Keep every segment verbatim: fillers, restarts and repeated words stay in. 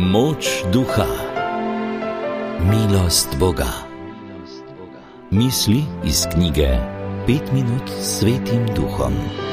Moč duha, milost Boga. Misli iz knjige Pet minut s Svetim Duhom.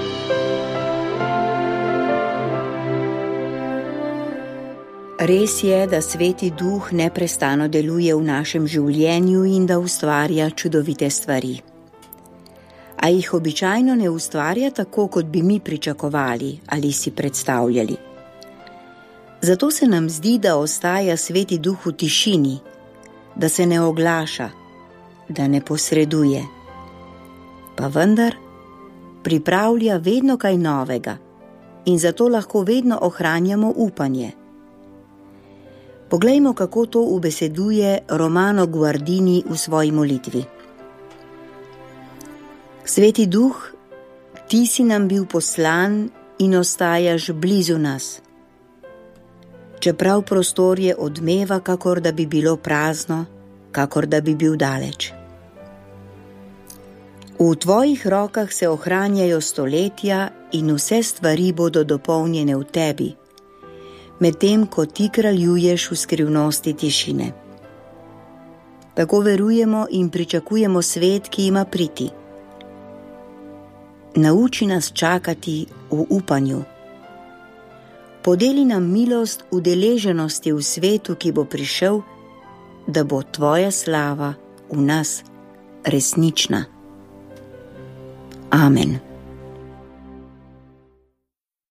Res je, da Sveti Duh neprestano deluje v našem življenju in da ustvarja čudovite stvari. A jih običajno ne ustvarja tako, kot bi mi pričakovali ali si predstavljali. Zato se nam zdi, da ostaja Sveti Duh v tišini, da se ne oglaša, da ne posreduje. Pa vendar pripravlja vedno kaj novega in zato lahko vedno ohranjamo upanje. Poglejmo, kako to ubeseduje Romano Guardini v svoji molitvi. Sveti Duh, ti si nam bil poslan in ostajaš blizu nas. Čeprav prostorje odmeva, kakor da bi bilo prazno, kakor da bi bil daleč. V tvojih rokah se ohranjajo stoletja in vse stvari bodo dopolnjene v tebi, medtem ko ti kraljuješ v skrivnosti tišine. Tako verujemo in pričakujemo svet, ki ima priti. Nauči nas čakati v upanju. Podeli nam milost udeleženosti v svetu, ki bo prišel, da bo tvoja slava v nas resnična. Amen.